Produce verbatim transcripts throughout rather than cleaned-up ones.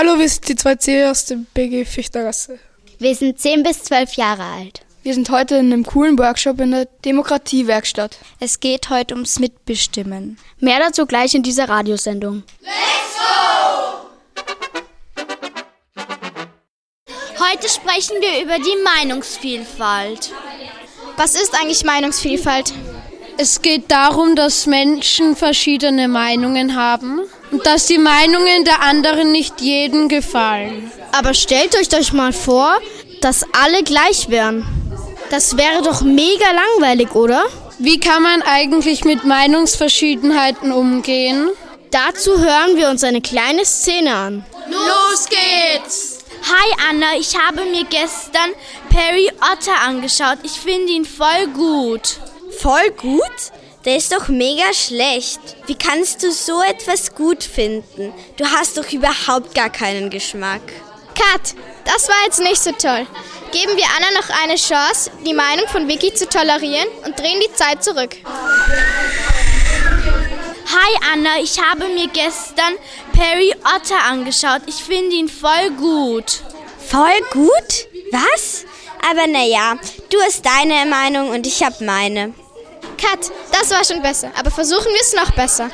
Hallo, wir sind die zwei C aus der B G Fichtergasse. Wir sind zehn bis zwölf Jahre alt. Wir sind heute in einem coolen Workshop in der Demokratiewerkstatt. Es geht heute ums Mitbestimmen. Mehr dazu gleich in dieser Radiosendung. Let's go! Heute sprechen wir über die Meinungsvielfalt. Was ist eigentlich Meinungsvielfalt? Es geht darum, dass Menschen verschiedene Meinungen haben und dass die Meinungen der anderen nicht jedem gefallen. Aber stellt euch doch mal vor, dass alle gleich wären. Das wäre doch mega langweilig, oder? Wie kann man eigentlich mit Meinungsverschiedenheiten umgehen? Dazu hören wir uns eine kleine Szene an. Los geht's! Hi Anna, ich habe mir gestern Perry Otter angeschaut. Ich finde ihn voll gut. Voll gut? Der ist doch mega schlecht. Wie kannst du so etwas gut finden? Du hast doch überhaupt gar keinen Geschmack. Kat, das war jetzt nicht so toll. Geben wir Anna noch eine Chance, die Meinung von Vicky zu tolerieren und drehen die Zeit zurück. Hi Anna, ich habe mir gestern Perry Otter angeschaut. Ich finde ihn voll gut. Voll gut? Was? Aber naja, du hast deine Meinung und ich habe meine. Kat, das war schon besser, aber versuchen wir es noch besser.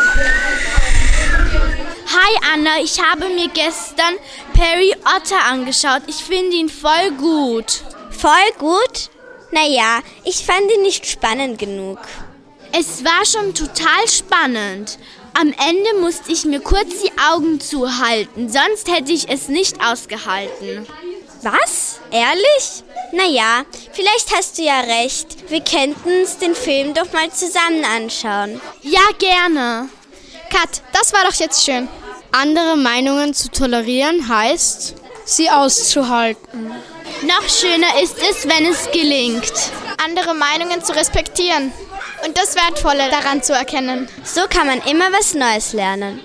Hi Anna, ich habe mir gestern Perry Otter angeschaut. Ich finde ihn voll gut. Voll gut? Naja, ich fand ihn nicht spannend genug. Es war schon total spannend. Am Ende musste ich mir kurz die Augen zuhalten, sonst hätte ich es nicht ausgehalten. Was? Ehrlich? Naja, vielleicht hast du ja recht. Wir könnten uns den Film doch mal zusammen anschauen. Ja, gerne. Kat, das war doch jetzt schön. Andere Meinungen zu tolerieren heißt, sie auszuhalten. Noch schöner ist es, wenn es gelingt. Andere Meinungen zu respektieren und das Wertvolle daran zu erkennen. So kann man immer was Neues lernen.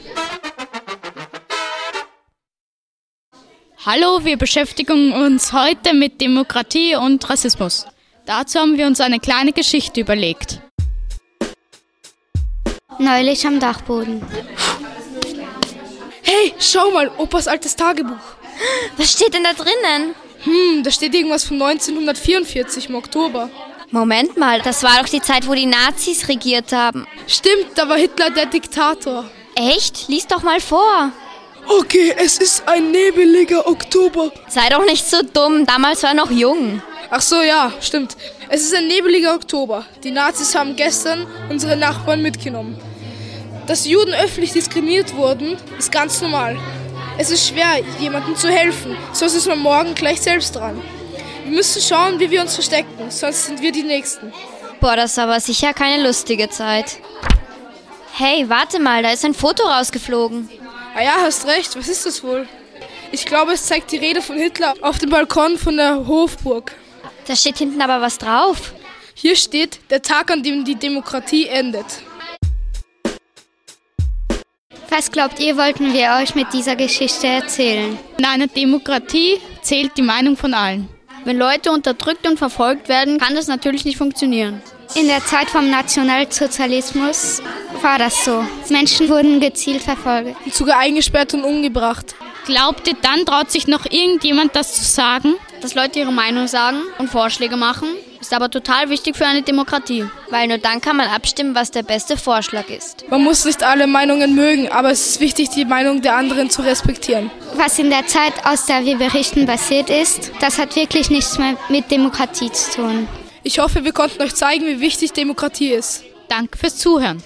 Hallo, wir beschäftigen uns heute mit Demokratie und Rassismus. Dazu haben wir uns eine kleine Geschichte überlegt. Neulich am Dachboden. Hey, schau mal, Opas altes Tagebuch. Was steht denn da drinnen? Hm, da steht irgendwas von neunzehnhundertvierundvierzig im Oktober. Moment mal, das war doch die Zeit, wo die Nazis regiert haben. Stimmt, da war Hitler der Diktator. Echt? Lies doch mal vor. Okay, es ist ein nebeliger Oktober. Sei doch nicht so dumm, damals war er noch jung. Ach so, ja, stimmt. Es ist ein nebeliger Oktober. Die Nazis haben gestern unsere Nachbarn mitgenommen. Dass Juden öffentlich diskriminiert wurden, ist ganz normal. Es ist schwer, jemandem zu helfen, sonst ist man morgen gleich selbst dran. Wir müssen schauen, wie wir uns verstecken, sonst sind wir die Nächsten. Boah, das war aber sicher keine lustige Zeit. Hey, warte mal, da ist ein Foto rausgeflogen. Ah ja, hast recht, was ist das wohl? Ich glaube, es zeigt die Rede von Hitler auf dem Balkon von der Hofburg. Da steht hinten aber was drauf. Hier steht, der Tag, an dem die Demokratie endet. Was glaubt ihr, wollten wir euch mit dieser Geschichte erzählen? In einer Demokratie zählt die Meinung von allen. Wenn Leute unterdrückt und verfolgt werden, kann das natürlich nicht funktionieren. In der Zeit vom Nationalsozialismus war das so. Menschen wurden gezielt verfolgt. Und sogar eingesperrt und umgebracht. Glaubt ihr, dann traut sich noch irgendjemand das zu sagen? Dass Leute ihre Meinung sagen und Vorschläge machen, ist aber total wichtig für eine Demokratie. Weil nur dann kann man abstimmen, was der beste Vorschlag ist. Man muss nicht alle Meinungen mögen, aber es ist wichtig, die Meinung der anderen zu respektieren. Was in der Zeit, aus der wir berichten, passiert ist, das hat wirklich nichts mehr mit Demokratie zu tun. Ich hoffe, wir konnten euch zeigen, wie wichtig Demokratie ist. Danke fürs Zuhören.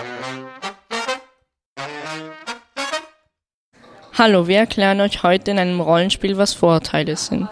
Hallo, wir erklären euch heute in einem Rollenspiel, was Vorurteile sind.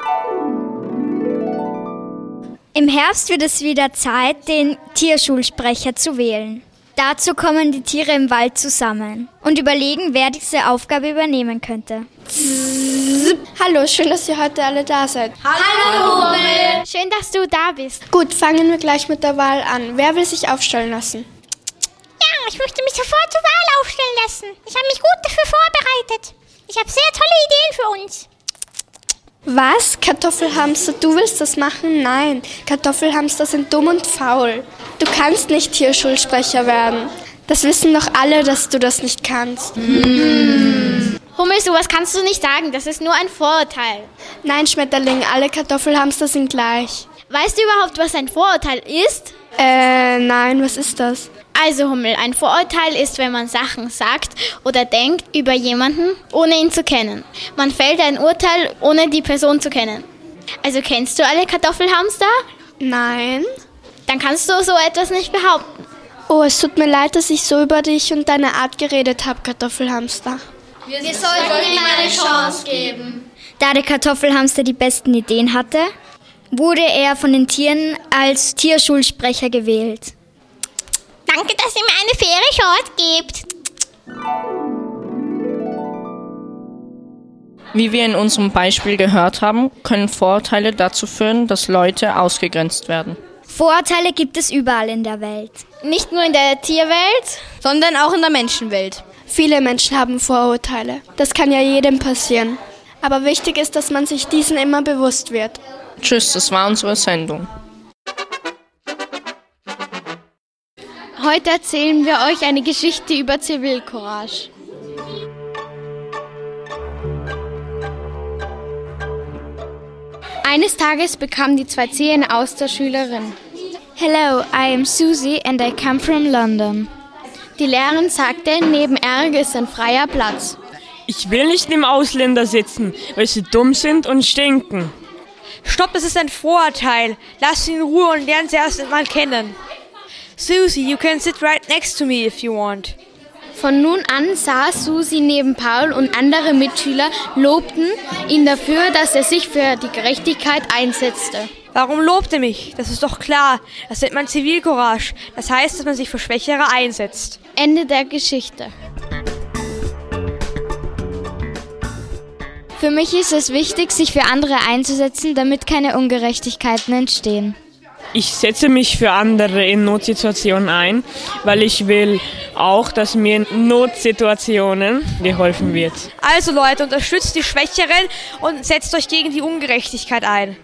Im Herbst wird es wieder Zeit, den Tierschulsprecher zu wählen. Dazu kommen die Tiere im Wald zusammen und überlegen, wer diese Aufgabe übernehmen könnte. Hallo, schön, dass ihr heute alle da seid. Hallo, Hummel! Schön, dass du da bist. Gut, fangen wir gleich mit der Wahl an. Wer will sich aufstellen lassen? Ja, ich möchte mich sofort zur Wahl aufstellen lassen. Ich habe mich gut dafür vorbereitet. Ich habe sehr tolle Ideen für uns. Was? Kartoffelhamster, du willst das machen? Nein, Kartoffelhamster sind dumm und faul. Du kannst nicht Tierschulsprecher werden. Das wissen doch alle, dass du das nicht kannst. Mm. Hummel, sowas kannst du nicht sagen, das ist nur ein Vorurteil. Nein, Schmetterling, alle Kartoffelhamster sind gleich. Weißt du überhaupt, was ein Vorurteil ist? Äh, nein, was ist das? Also Hummel, ein Vorurteil ist, wenn man Sachen sagt oder denkt über jemanden, ohne ihn zu kennen. Man fällt ein Urteil, ohne die Person zu kennen. Also kennst du alle Kartoffelhamster? Nein. Dann kannst du so etwas nicht behaupten. Oh, es tut mir leid, dass ich so über dich und deine Art geredet habe, Kartoffelhamster. Wir, Wir sollten ihm eine Chance geben. Da der Kartoffelhamster die besten Ideen hatte, wurde er von den Tieren als Tierschulsprecher gewählt. Danke, dass ihr mir eine faire Chance gebt. Wie wir in unserem Beispiel gehört haben, können Vorurteile dazu führen, dass Leute ausgegrenzt werden. Vorurteile gibt es überall in der Welt. Nicht nur in der Tierwelt, sondern auch in der Menschenwelt. Viele Menschen haben Vorurteile. Das kann ja jedem passieren. Aber wichtig ist, dass man sich diesen immer bewusst wird. Tschüss, das war unsere Sendung. Heute erzählen wir euch eine Geschichte über Zivilcourage. Eines Tages bekamen die zwei C eine Austauschschülerin. Hello, I am Susie and I come from London. Die Lehrerin sagte, neben Eric ist ein freier Platz. Ich will nicht neben Ausländer sitzen, weil sie dumm sind und stinken. Stopp, das ist ein Vorurteil. Lass sie in Ruhe und lernen sie erst einmal kennen. Susie, you can sit right next to me if you want. Von nun an saß Susi neben Paul und andere Mitschüler lobten ihn dafür, dass er sich für die Gerechtigkeit einsetzte. Warum lobt er mich? Das ist doch klar. Das nennt man Zivilcourage. Das heißt, dass man sich für Schwächere einsetzt. Ende der Geschichte. Für mich ist es wichtig, sich für andere einzusetzen, damit keine Ungerechtigkeiten entstehen. Ich setze mich für andere in Notsituationen ein, weil ich will auch, dass mir in Notsituationen geholfen wird. Also Leute, unterstützt die Schwächeren und setzt euch gegen die Ungerechtigkeit ein.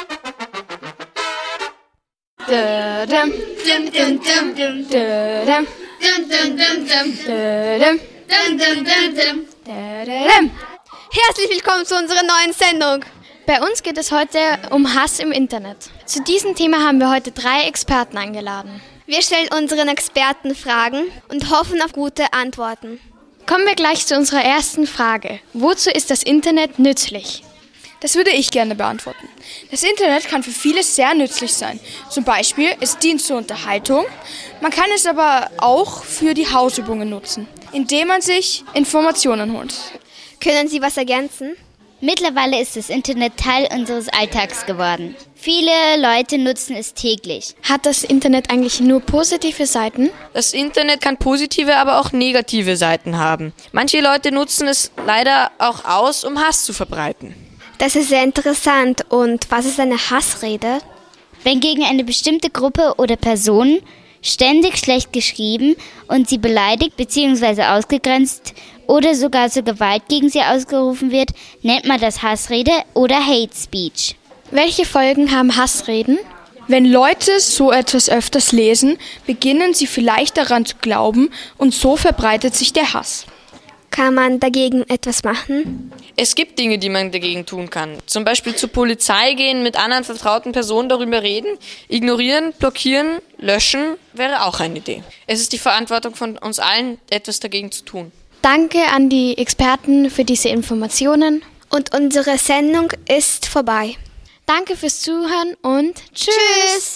Herzlich willkommen zu unserer neuen Sendung. Bei uns geht es heute um Hass im Internet. Zu diesem Thema haben wir heute drei Experten eingeladen. Wir stellen unseren Experten Fragen und hoffen auf gute Antworten. Kommen wir gleich zu unserer ersten Frage. Wozu ist das Internet nützlich? Das würde ich gerne beantworten. Das Internet kann für vieles sehr nützlich sein. Zum Beispiel, es dient zur Unterhaltung. Man kann es aber auch für die Hausübungen nutzen, indem man sich Informationen holt. Können Sie was ergänzen? Mittlerweile ist das Internet Teil unseres Alltags geworden. Viele Leute nutzen es täglich. Hat das Internet eigentlich nur positive Seiten? Das Internet kann positive, aber auch negative Seiten haben. Manche Leute nutzen es leider auch aus, um Hass zu verbreiten. Das ist sehr interessant. Und was ist eine Hassrede? Wenn gegen eine bestimmte Gruppe oder Person ständig schlecht geschrieben und sie beleidigt bzw. ausgegrenzt oder sogar zur Gewalt gegen sie ausgerufen wird, nennt man das Hassrede oder Hate Speech. Welche Folgen haben Hassreden? Wenn Leute so etwas öfters lesen, beginnen sie vielleicht daran zu glauben und so verbreitet sich der Hass. Kann man dagegen etwas machen? Es gibt Dinge, die man dagegen tun kann. Zum Beispiel zur Polizei gehen, mit anderen vertrauten Personen darüber reden. Ignorieren, blockieren, löschen wäre auch eine Idee. Es ist die Verantwortung von uns allen, etwas dagegen zu tun. Danke an die Experten für diese Informationen. Und unsere Sendung ist vorbei. Danke fürs Zuhören und tschüss!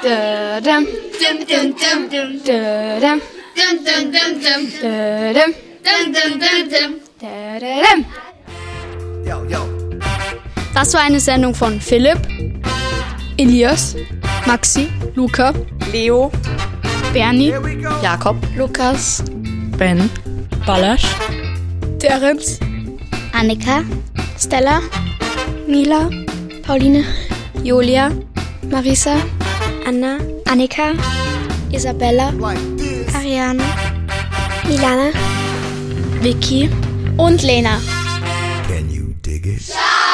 Das war eine Sendung von Philipp, Elias, Maxi, Luca, Leo, Bernie, Jakob, Lukas, Ben, Balasch, Terence, Annika, Stella, Mila, Pauline, Julia, Marisa, Anna, Annika, Isabella, Ariane, Milana, Vicky und Lena. Can you dig it?